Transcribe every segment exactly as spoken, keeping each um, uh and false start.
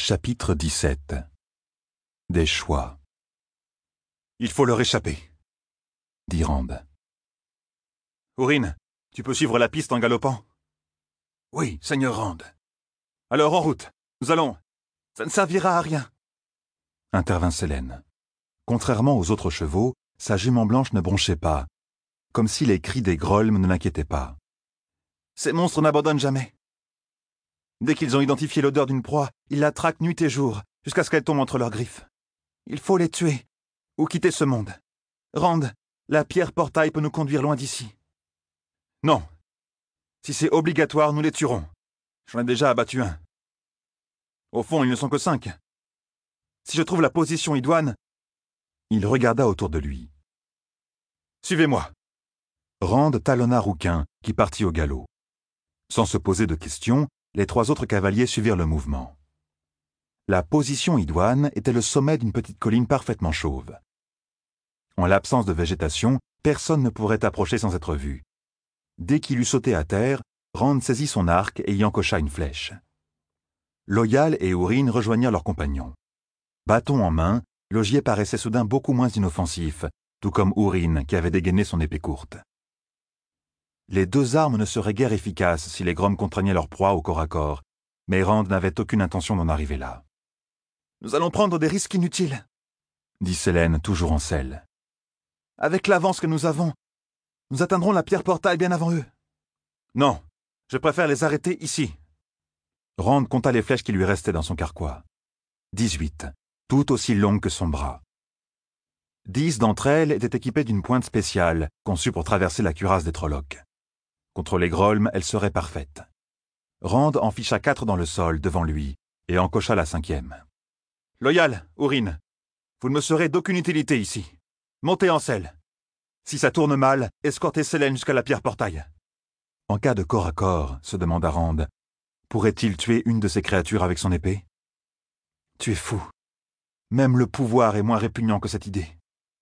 Chapitre dix-sept. Des choix. Il faut leur échapper, dit Rand. Ourine, tu peux suivre la piste en galopant? Oui, Seigneur Rand. Alors en route, nous allons. Ça ne servira à rien, intervint Sélène. Contrairement aux autres chevaux, sa jument blanche ne bronchait pas, comme si les cris des grolms ne l'inquiétaient pas. Ces monstres n'abandonnent jamais. Dès qu'ils ont identifié l'odeur d'une proie, ils la traquent nuit et jour, jusqu'à ce qu'elle tombe entre leurs griffes. Il faut les tuer, ou quitter ce monde. Rand, la pierre portail peut nous conduire loin d'ici. Non. Si c'est obligatoire, nous les tuerons. J'en ai déjà abattu un. Au fond, ils ne sont que cinq. Si je trouve la position idoine... Il regarda autour de lui. Suivez-moi. Rand talonna Rouquin, qui partit au galop. Sans se poser de questions, les trois autres cavaliers suivirent le mouvement. La position idoine était le sommet d'une petite colline parfaitement chauve. En l'absence de végétation, personne ne pourrait approcher sans être vu. Dès qu'il eut sauté à terre, Rand saisit son arc et y encocha une flèche. Loyal et Ourine rejoignirent leurs compagnons. Bâton en main, Logier paraissait soudain beaucoup moins inoffensif, tout comme Ourine qui avait dégainé son épée courte. Les deux armes ne seraient guère efficaces si les Groms contraignaient leur proie au corps à corps, mais Rand n'avait aucune intention d'en arriver là. « Nous allons prendre des risques inutiles, » dit Sélène, toujours en selle. « Avec l'avance que nous avons, nous atteindrons la pierre portail bien avant eux. »« Non, je préfère les arrêter ici. » Rand compta les flèches qui lui restaient dans son carquois. Dix-huit, toutes aussi longues que son bras. Dix d'entre elles étaient équipées d'une pointe spéciale, conçue pour traverser la cuirasse des Trollocs. Contre les Grolms, elle serait parfaite. Rand en ficha quatre dans le sol, devant lui, et en cocha la cinquième. « Loyal, Ourine, vous ne me serez d'aucune utilité ici. Montez en selle. Si ça tourne mal, escortez Sélène jusqu'à la pierre portail. » En cas de corps à corps, se demanda Rand, pourrait-il tuer une de ces créatures avec son épée? Tu es fou. Même le pouvoir est moins répugnant que cette idée.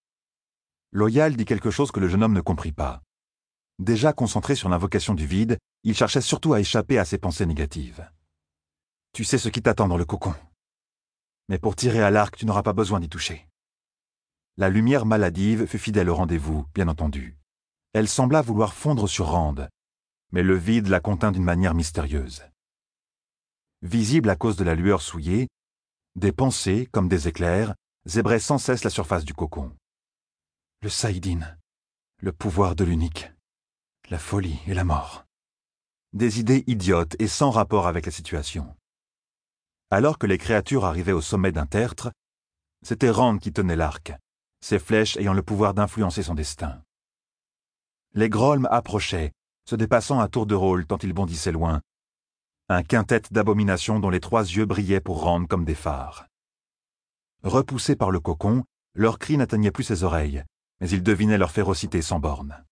Loyal dit quelque chose que le jeune homme ne comprit pas. Déjà concentré sur l'invocation du vide, il cherchait surtout à échapper à ses pensées négatives. Tu sais ce qui t'attend dans le cocon. Mais pour tirer à l'arc, tu n'auras pas besoin d'y toucher. La lumière maladive fut fidèle au rendez-vous, bien entendu. Elle sembla vouloir fondre sur Rand, mais le vide la contint d'une manière mystérieuse. Visible à cause de la lueur souillée, des pensées, comme des éclairs, zébraient sans cesse la surface du cocon. Le Saïdine, le pouvoir de l'unique, la folie et la mort. Des idées idiotes et sans rapport avec la situation. Alors que les créatures arrivaient au sommet d'un tertre, c'était Rand qui tenait l'arc, ses flèches ayant le pouvoir d'influencer son destin. Les Grolms approchaient, se dépassant à tour de rôle tant ils bondissaient loin, un quintet d'abominations dont les trois yeux brillaient pour Rand comme des phares. Repoussés par le cocon, leurs cris n'atteignaient plus ses oreilles, mais il devinait leur férocité sans borne.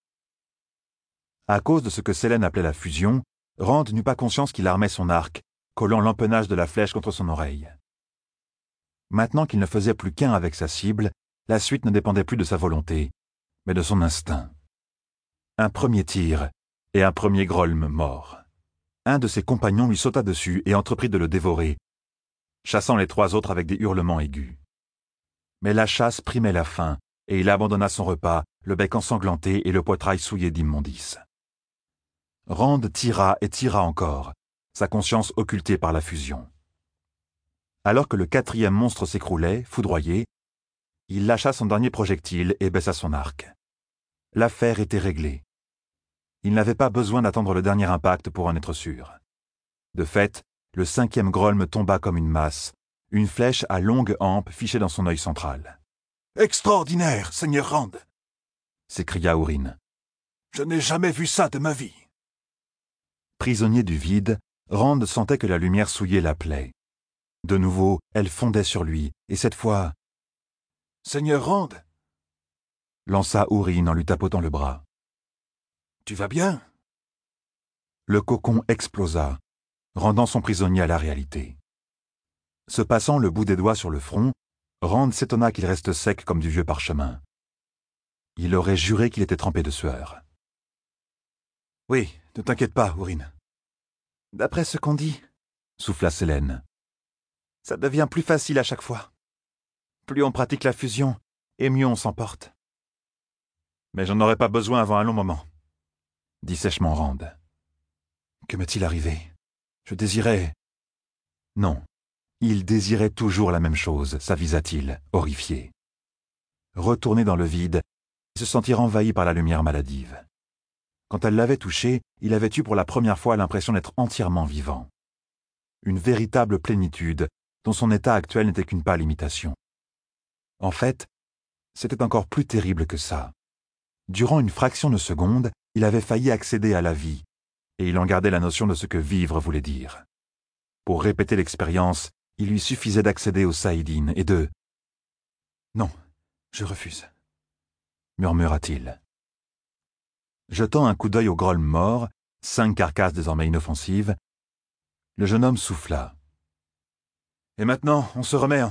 À cause de ce que Sélène appelait la fusion, Rand n'eut pas conscience qu'il armait son arc, collant l'empennage de la flèche contre son oreille. Maintenant qu'il ne faisait plus qu'un avec sa cible, la suite ne dépendait plus de sa volonté, mais de son instinct. Un premier tir, et un premier Grolm mort. Un de ses compagnons lui sauta dessus et entreprit de le dévorer, chassant les trois autres avec des hurlements aigus. Mais la chasse primait la faim, et il abandonna son repas, le bec ensanglanté et le poitrail souillé d'immondices. Rand tira et tira encore, sa conscience occultée par la fusion. Alors que le quatrième monstre s'écroulait, foudroyé, il lâcha son dernier projectile et baissa son arc. L'affaire était réglée. Il n'avait pas besoin d'attendre le dernier impact pour en être sûr. De fait, le cinquième Grolm tomba comme une masse, une flèche à longue hampe fichée dans son œil central. « Extraordinaire, Seigneur Rand !» s'écria Ourine. « Je n'ai jamais vu ça de ma vie. » Prisonnier du vide, Rand sentait que la lumière souillait la plaie. De nouveau, elle fondait sur lui, et cette fois... « Seigneur Rand !» lança Ourine en lui tapotant le bras. « Tu vas bien ?» Le cocon explosa, rendant son prisonnier à la réalité. Se passant le bout des doigts sur le front, Rand s'étonna qu'il reste sec comme du vieux parchemin. Il aurait juré qu'il était trempé de sueur. « Oui, ne t'inquiète pas, Ourine. D'après ce qu'on dit, souffla Sélène. Ça devient plus facile à chaque fois. Plus on pratique la fusion, et mieux on s'en porte. Mais j'en aurais pas besoin avant un long moment, dit sèchement Rand. Que m'est-il arrivé? Je désirais... Non, il désirait toujours la même chose, s'avisa-t-il, horrifié. Retourner dans le vide et se sentir envahi par la lumière maladive. Quand elle l'avait touché, il avait eu pour la première fois l'impression d'être entièrement vivant. Une véritable plénitude dont son état actuel n'était qu'une pâle imitation. En fait, c'était encore plus terrible que ça. Durant une fraction de seconde, il avait failli accéder à la vie, et il en gardait la notion de ce que vivre voulait dire. Pour répéter l'expérience, il lui suffisait d'accéder au Saïdine et de... « Non, je refuse », murmura-t-il. Jetant un coup d'œil au Groll mort, cinq carcasses désormais inoffensives, le jeune homme souffla. « Et maintenant, on se remet en... »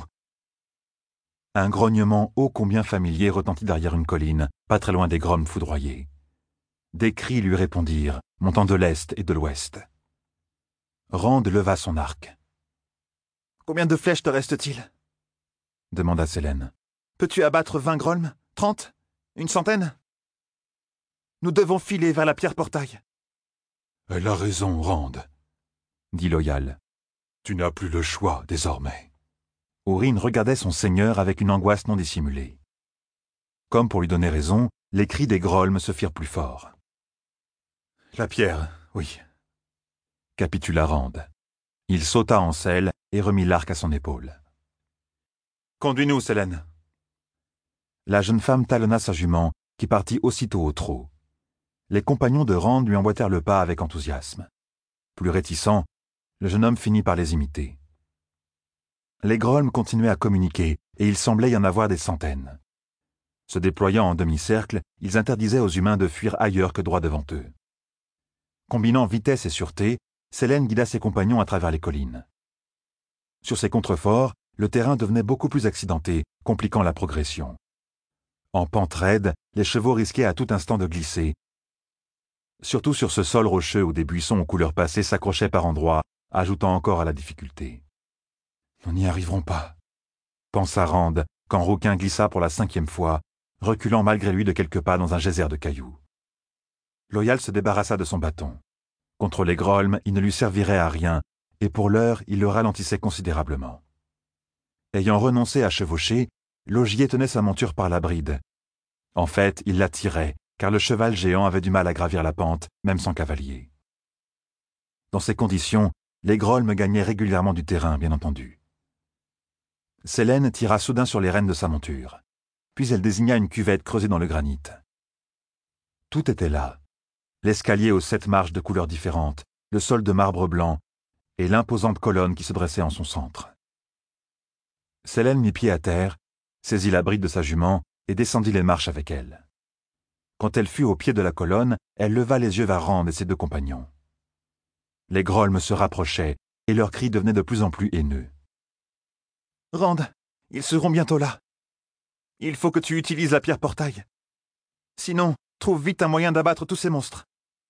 Un grognement ô combien familier retentit derrière une colline, pas très loin des Groms foudroyés. Des cris lui répondirent, montant de l'est et de l'ouest. Rand leva son arc. « Combien de flèches te reste-t-il » demanda Sélène. « Peux-tu abattre vingt Grolms? Trente? Une centaine? Nous devons filer vers la pierre portail. »« Elle a raison, Rand, » dit Loial. « Tu n'as plus le choix, désormais. » Oryn regardait son seigneur avec une angoisse non dissimulée. Comme pour lui donner raison, les cris des Grolms se firent plus forts. « La pierre, oui. » capitula Rand. Il sauta en selle et remit l'arc à son épaule. « Conduis-nous, Sélène. » La jeune femme talonna sa jument, qui partit aussitôt au trot. Les compagnons de Rand lui emboîtèrent le pas avec enthousiasme. Plus réticent, le jeune homme finit par les imiter. Les Grolms continuaient à communiquer, et il semblait y en avoir des centaines. Se déployant en demi-cercle, ils interdisaient aux humains de fuir ailleurs que droit devant eux. Combinant vitesse et sûreté, Sélène guida ses compagnons à travers les collines. Sur ces contreforts, le terrain devenait beaucoup plus accidenté, compliquant la progression. En pente raide, les chevaux risquaient à tout instant de glisser, surtout sur ce sol rocheux où des buissons aux couleurs passées s'accrochaient par endroits, ajoutant encore à la difficulté. « Nous n'y arriverons pas, » pensa Rand, quand Rouquin glissa pour la cinquième fois, reculant malgré lui de quelques pas dans un geyser de cailloux. Loial se débarrassa de son bâton. Contre les Grolms, il ne lui servirait à rien, et pour l'heure, il le ralentissait considérablement. Ayant renoncé à chevaucher, Logier tenait sa monture par la bride. En fait, il la tirait, car le cheval géant avait du mal à gravir la pente, même sans cavalier. Dans ces conditions, les Grolms gagnaient régulièrement du terrain, bien entendu. Sélène tira soudain sur les rênes de sa monture. Puis elle désigna une cuvette creusée dans le granit. Tout était là. L'escalier aux sept marches de couleurs différentes, le sol de marbre blanc et l'imposante colonne qui se dressait en son centre. Sélène mit pied à terre, saisit la bride de sa jument et descendit les marches avec elle. Quand elle fut au pied de la colonne, elle leva les yeux vers Rand et ses deux compagnons. Les Grolms se rapprochaient et leurs cris devenaient de plus en plus haineux. « Rand, ils seront bientôt là. Il faut que tu utilises la pierre portail. Sinon, trouve vite un moyen d'abattre tous ces monstres. »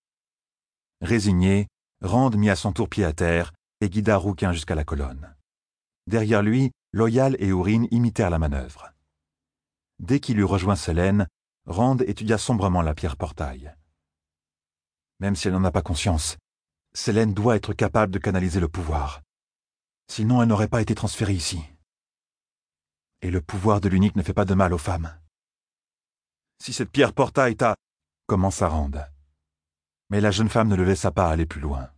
Résigné, Rand mit à son tour pied à terre et guida Rouquin jusqu'à la colonne. Derrière lui, Loial et Oryn imitèrent la manœuvre. Dès qu'il eut rejoint Sélène, Rand étudia sombrement la pierre portail. Même si elle n'en a pas conscience, Sélène doit être capable de canaliser le pouvoir. Sinon, elle n'aurait pas été transférée ici. Et le pouvoir de l'unique ne fait pas de mal aux femmes. Si cette pierre portail t'a... commença Rand. Mais la jeune femme ne le laissa pas aller plus loin.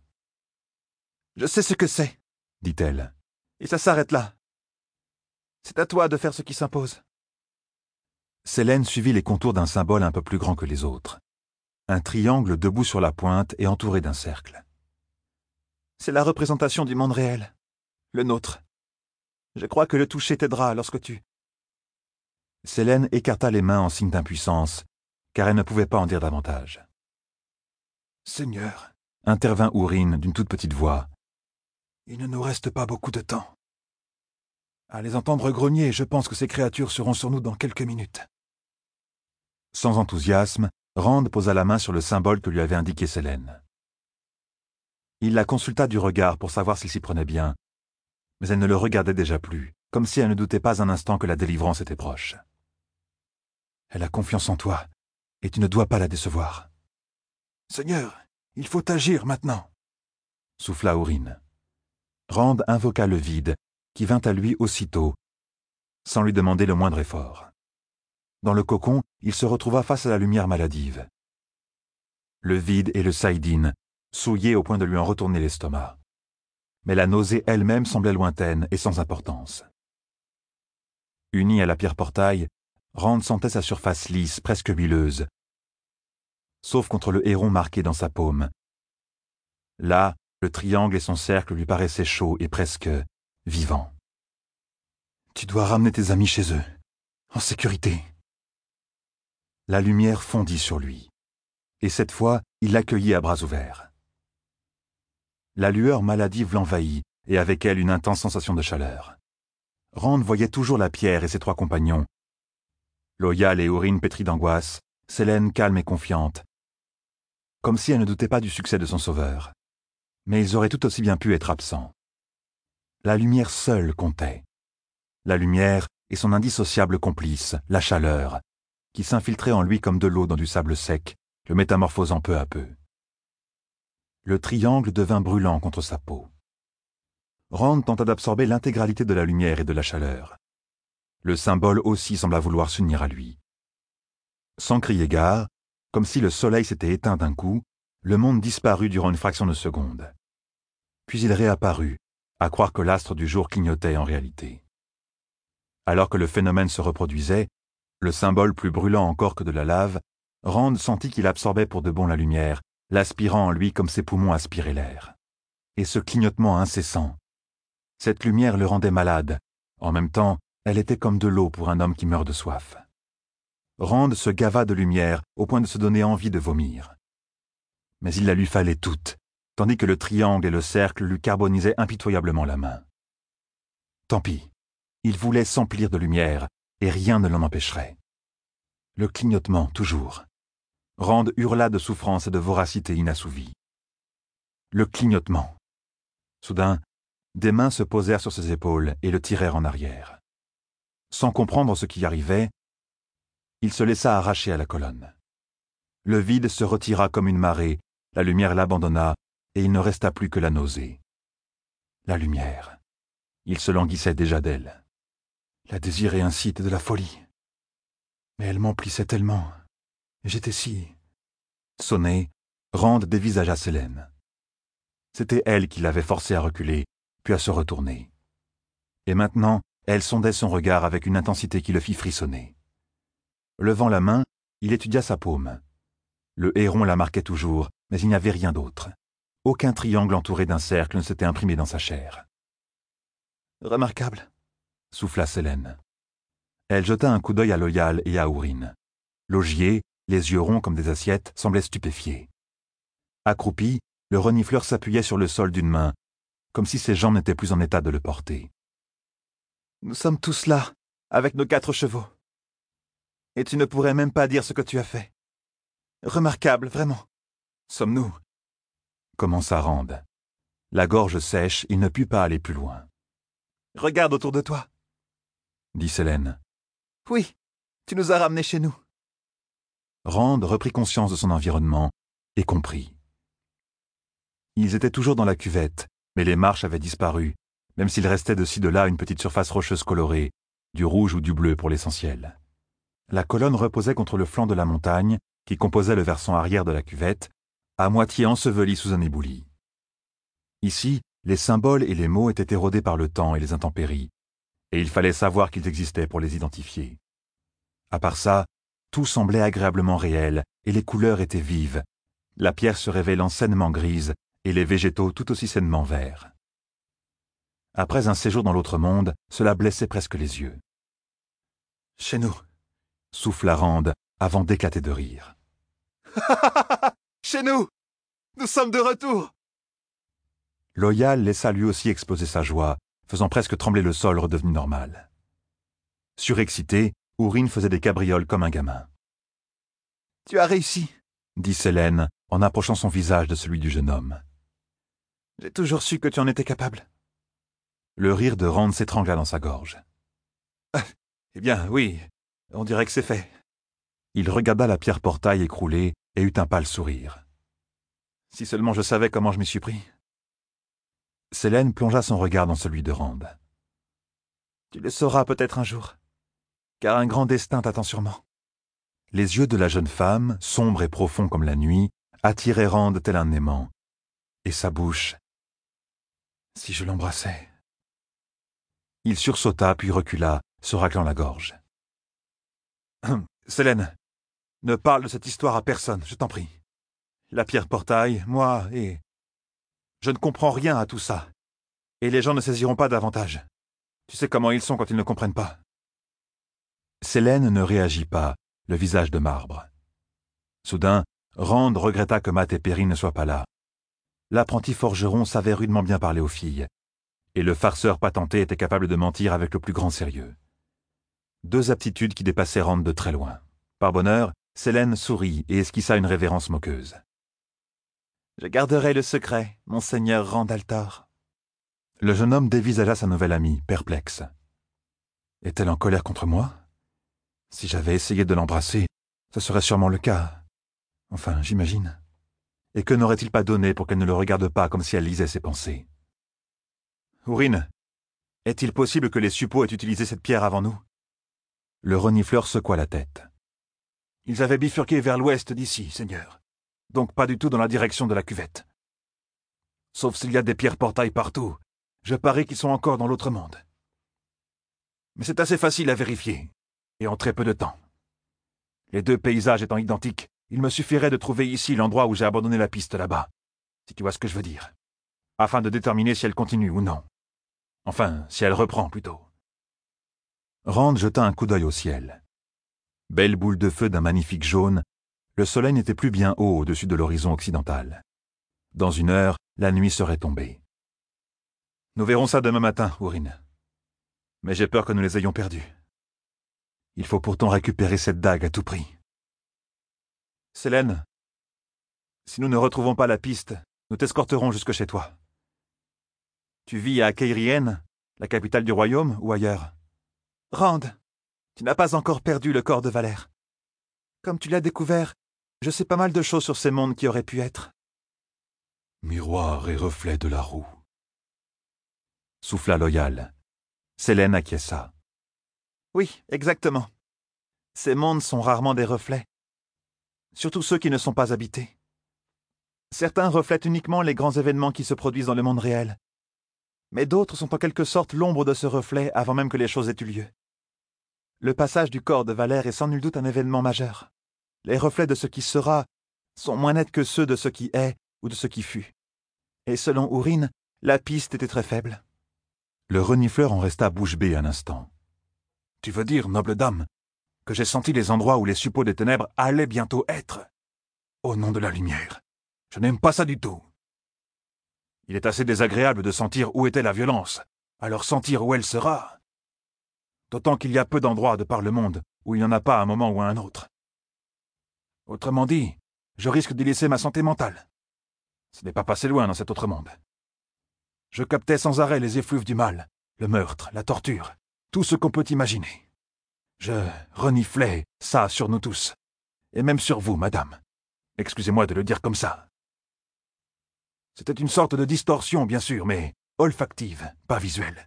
« Je sais ce que c'est, » dit-elle. « Et ça s'arrête là. C'est à toi de faire ce qui s'impose. » Sélène suivit les contours d'un symbole un peu plus grand que les autres. Un triangle debout sur la pointe et entouré d'un cercle. « C'est la représentation du monde réel. Le nôtre. Je crois que le toucher t'aidera lorsque tu... » Sélène écarta les mains en signe d'impuissance, car elle ne pouvait pas en dire davantage. « Seigneur, » intervint Oryn d'une toute petite voix, « il ne nous reste pas beaucoup de temps. À les entendre grogner, je pense que ces créatures seront sur nous dans quelques minutes. » Sans enthousiasme, Rand posa la main sur le symbole que lui avait indiqué Sélène. Il la consulta du regard pour savoir s'il s'y prenait bien, mais elle ne le regardait déjà plus, comme si elle ne doutait pas un instant que la délivrance était proche. Elle a confiance en toi, et tu ne dois pas la décevoir. Seigneur, il faut agir maintenant, souffla Aurine. Rand invoqua le vide, qui vint à lui aussitôt, sans lui demander le moindre effort. Dans le cocon, il se retrouva face à la lumière maladive. Le vide et le saïdine, souillés au point de lui en retourner l'estomac. Mais la nausée elle-même semblait lointaine et sans importance. Unie à la pierre portail, Rand sentait sa surface lisse, presque huileuse, sauf contre le héron marqué dans sa paume. Là, le triangle et son cercle lui paraissaient chauds et presque vivants. Tu dois ramener tes amis chez eux, en sécurité. La lumière fondit sur lui, et cette fois, il l'accueillit à bras ouverts. La lueur maladive l'envahit, et avec elle une intense sensation de chaleur. Rand voyait toujours la pierre et ses trois compagnons. Loyal et Aurine pétris d'angoisse, Sélène calme et confiante, comme si elle ne doutait pas du succès de son sauveur. Mais ils auraient tout aussi bien pu être absents. La lumière seule comptait. La lumière et son indissociable complice, la chaleur, qui s'infiltrait en lui comme de l'eau dans du sable sec, le métamorphosant peu à peu. Le triangle devint brûlant contre sa peau. Rand tenta d'absorber l'intégralité de la lumière et de la chaleur. Le symbole aussi sembla vouloir s'unir à lui. Sans crier gare, comme si le soleil s'était éteint d'un coup, le monde disparut durant une fraction de seconde. Puis il réapparut, à croire que l'astre du jour clignotait en réalité. Alors que le phénomène se reproduisait, le symbole plus brûlant encore que de la lave, Rand sentit qu'il absorbait pour de bon la lumière, l'aspirant en lui comme ses poumons aspiraient l'air. Et ce clignotement incessant, cette lumière le rendait malade. En même temps, elle était comme de l'eau pour un homme qui meurt de soif. Rand se gava de lumière au point de se donner envie de vomir. Mais il la lui fallait toute, tandis que le triangle et le cercle lui carbonisaient impitoyablement la main. Tant pis, il voulait s'emplir de lumière, et rien ne l'en empêcherait. Le clignotement, toujours. Rand hurla de souffrance et de voracité inassouvie. Le clignotement. Soudain, des mains se posèrent sur ses épaules et le tirèrent en arrière. Sans comprendre ce qui arrivait, il se laissa arracher à la colonne. Le vide se retira comme une marée, la lumière l'abandonna, et il ne resta plus que la nausée. La lumière. Il se languissait déjà d'elle. La désirer ainsi était de la folie. Mais elle m'emplissait tellement. J'étais si... Sonné, Rand dévisagea Sélène. C'était elle qui l'avait forcé à reculer, puis à se retourner. Et maintenant, elle sondait son regard avec une intensité qui le fit frissonner. Levant la main, il étudia sa paume. Le héron la marquait toujours, mais il n'y avait rien d'autre. Aucun triangle entouré d'un cercle ne s'était imprimé dans sa chair. « Remarquable », souffla Sélène. Elle jeta un coup d'œil à Loyal et à Aurine. L'augier, les yeux ronds comme des assiettes, semblait stupéfié. Accroupi, le renifleur s'appuyait sur le sol d'une main, comme si ses jambes n'étaient plus en état de le porter. « Nous sommes tous là, avec nos quatre chevaux. Et tu ne pourrais même pas dire ce que tu as fait. Remarquable, vraiment. Sommes-nous » commença Rand. La gorge sèche, il ne put pas aller plus loin. « Regarde autour de toi » dit Sélène. « Oui, tu nous as ramenés chez nous. » Rand reprit conscience de son environnement et comprit. Ils étaient toujours dans la cuvette, mais les marches avaient disparu, même s'il restait de ci de là une petite surface rocheuse colorée, du rouge ou du bleu pour l'essentiel. La colonne reposait contre le flanc de la montagne, qui composait le versant arrière de la cuvette, à moitié enseveli sous un éboulis. Ici, les symboles et les mots étaient érodés par le temps et les intempéries, et il fallait savoir qu'ils existaient pour les identifier. À part ça, tout semblait agréablement réel, et les couleurs étaient vives, la pierre se révélant sainement grise, et les végétaux tout aussi sainement verts. Après un séjour dans l'autre monde, cela blessait presque les yeux. « Chez nous » souffla Rand, avant d'éclater de rire. « Chez nous! Nous sommes de retour !» Loyal laissa lui aussi exploser sa joie, faisant presque trembler le sol redevenu normal. Surexcité, Aurine faisait des cabrioles comme un gamin. « Tu as réussi » dit Sélène, en approchant son visage de celui du jeune homme. « J'ai toujours su que tu en étais capable. » Le rire de Rand s'étrangla dans sa gorge. « Eh bien, oui, on dirait que c'est fait. » Il regarda la pierre portail écroulée et eut un pâle sourire. « Si seulement je savais comment je m'y suis pris. » Sélène plongea son regard dans celui de Rand. « Tu le sauras peut-être un jour, car un grand destin t'attend sûrement. » Les yeux de la jeune femme, sombres et profonds comme la nuit, attiraient Rand tel un aimant. Et sa bouche... Si je l'embrassais... Il sursauta puis recula, se raclant la gorge. Hum, « Sélène, ne parle de cette histoire à personne, je t'en prie. La pierre portail, moi et... Je ne comprends rien à tout ça. Et les gens ne saisiront pas davantage. Tu sais comment ils sont quand ils ne comprennent pas. » Sélène ne réagit pas, le visage de marbre. Soudain, Rand regretta que Matt et Perry ne soient pas là. L'apprenti forgeron savait rudement bien parler aux filles, et le farceur patenté était capable de mentir avec le plus grand sérieux. Deux aptitudes qui dépassaient Rand de très loin. Par bonheur, Sélène sourit et esquissa une révérence moqueuse. « Je garderai le secret, monseigneur Rand al'Thor. » Le jeune homme dévisagea sa nouvelle amie, perplexe. Est-elle en colère contre moi? Si j'avais essayé de l'embrasser, ce serait sûrement le cas. Enfin, j'imagine. Et que n'aurait-il pas donné pour qu'elle ne le regarde pas comme si elle lisait ses pensées? Ourine, est-il possible que les suppôts aient utilisé cette pierre avant nous? Le renifleur secoua la tête. Ils avaient bifurqué vers l'ouest d'ici, seigneur. Donc pas du tout dans la direction de la cuvette. Sauf s'il y a des pierres portail partout, je parie qu'ils sont encore dans l'autre monde. Mais c'est assez facile à vérifier, et en très peu de temps. Les deux paysages étant identiques, il me suffirait de trouver ici l'endroit où j'ai abandonné la piste là-bas, si tu vois ce que je veux dire, afin de déterminer si elle continue ou non. Enfin, si elle reprend plutôt. Rand jeta un coup d'œil au ciel. Belle boule de feu d'un magnifique jaune, le soleil n'était plus bien haut au-dessus de l'horizon occidental. Dans une heure, la nuit serait tombée. Nous verrons ça demain matin, Ourine. Mais j'ai peur que nous les ayons perdus. Il faut pourtant récupérer cette dague à tout prix. Sélène, si nous ne retrouvons pas la piste, nous t'escorterons jusque chez toi. Tu vis à Caerhien, la capitale du royaume, ou ailleurs? Rand, tu n'as pas encore perdu le corps de Valère. Comme tu l'as découvert, je sais pas mal de choses sur ces mondes qui auraient pu être. Miroir et reflet de la roue. Souffla Loyal. Sélène acquiesça. Oui, exactement. Ces mondes sont rarement des reflets. Surtout ceux qui ne sont pas habités. Certains reflètent uniquement les grands événements qui se produisent dans le monde réel. Mais d'autres sont en quelque sorte l'ombre de ce reflet avant même que les choses aient eu lieu. Le passage du corps de Valère est sans nul doute un événement majeur. Les reflets de ce qui sera sont moins nets que ceux de ce qui est ou de ce qui fut. Et selon Ourine, la piste était très faible. Le renifleur en resta bouche bée un instant. « Tu veux dire, noble dame, que j'ai senti les endroits où les suppôts des ténèbres allaient bientôt être? Au nom de la lumière, je n'aime pas ça du tout. Il est assez désagréable de sentir où était la violence, alors sentir où elle sera. D'autant qu'il y a peu d'endroits de par le monde où il n'y en a pas à un moment ou à un autre. Autrement dit, je risque d'y laisser ma santé mentale. Ce n'est pas passé loin dans cet autre monde. Je captais sans arrêt les effluves du mal, le meurtre, la torture, tout ce qu'on peut imaginer. Je reniflais ça sur nous tous, et même sur vous, madame. Excusez-moi de le dire comme ça. C'était une sorte de distorsion, bien sûr, mais olfactive, pas visuelle.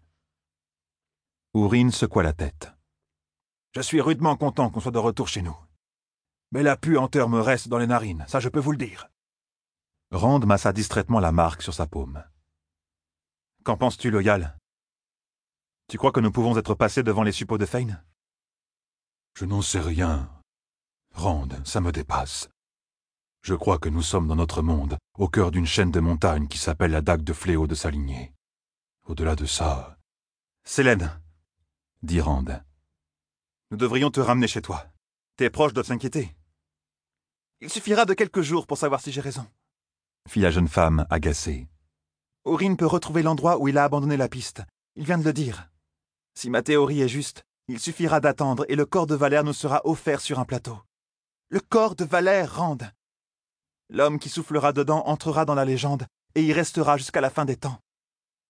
Ourine secoua la tête. Je suis rudement content qu'on soit de retour chez nous. Mais la puanteur me reste dans les narines, ça je peux vous le dire. Rand massa distraitement la marque sur sa paume. Qu'en penses-tu, Loyal? Tu crois que nous pouvons être passés devant les suppôts de Fane? Je n'en sais rien. Rand, ça me dépasse. Je crois que nous sommes dans notre monde, au cœur d'une chaîne de montagnes qui s'appelle la dague de fléau de sa lignée. Au-delà de ça... Sélène, dit Rand. Nous devrions te ramener chez toi. Tes proches doivent s'inquiéter. Il suffira de quelques jours pour savoir si j'ai raison, fit la jeune femme, agacée. Ourine peut retrouver l'endroit où il a abandonné la piste. Il vient de le dire. Si ma théorie est juste, il suffira d'attendre et le corps de Valère nous sera offert sur un plateau. Le corps de Valère, Rand. L'homme qui soufflera dedans entrera dans la légende et y restera jusqu'à la fin des temps.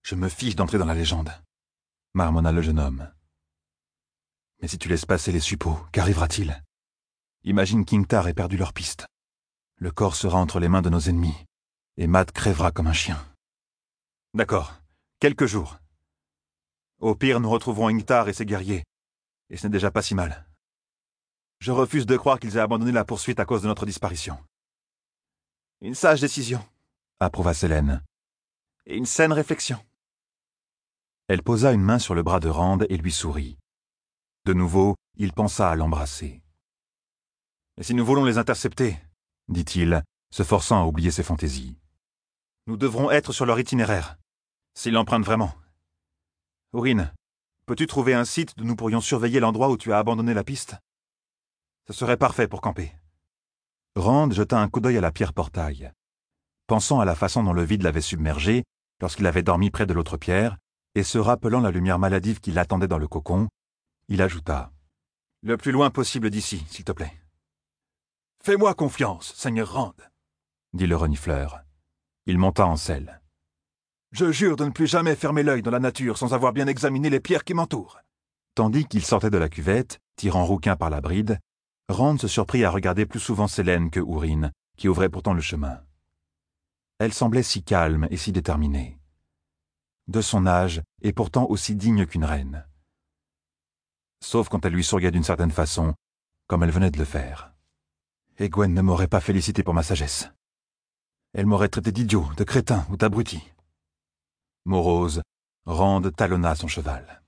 Je me fiche d'entrer dans la légende, marmonna le jeune homme. Mais si tu laisses passer les suppôts, qu'arrivera-t-il? Imagine qu'Ingtar ait perdu leur piste. Le corps sera entre les mains de nos ennemis, et Matt crèvera comme un chien. D'accord, quelques jours. Au pire, nous retrouverons Ingtar et ses guerriers, et ce n'est déjà pas si mal. Je refuse de croire qu'ils aient abandonné la poursuite à cause de notre disparition. Une sage décision, approuva Selene. Et une saine réflexion. Elle posa une main sur le bras de Rand et lui sourit. De nouveau, il pensa à l'embrasser. « Et si nous voulons les intercepter, dit-il, se forçant à oublier ses fantaisies. Nous devrons être sur leur itinéraire, s'ils l'empruntent vraiment. Ourine, peux-tu trouver un site où nous pourrions surveiller l'endroit où tu as abandonné la piste? Ce serait parfait pour camper. » Rand jeta un coup d'œil à la pierre portail. Pensant à la façon dont le vide l'avait submergé lorsqu'il avait dormi près de l'autre pierre, et se rappelant la lumière maladive qui l'attendait dans le cocon, il ajouta « Le plus loin possible d'ici, s'il te plaît. »« Fais-moi confiance, Seigneur Rand, » dit le renifleur. Il monta en selle. « Je jure de ne plus jamais fermer l'œil dans la nature sans avoir bien examiné les pierres qui m'entourent. » Tandis qu'il sortait de la cuvette, tirant Rouquin par la bride, Rand se surprit à regarder plus souvent Selene que Ourine, qui ouvrait pourtant le chemin. Elle semblait si calme et si déterminée. De son âge, et pourtant aussi digne qu'une reine. Sauf quand elle lui souriait d'une certaine façon, comme elle venait de le faire. Et Gwen ne m'aurait pas félicité pour ma sagesse. Elle m'aurait traité d'idiot, de crétin ou d'abruti. Morose, Rand talonna son cheval.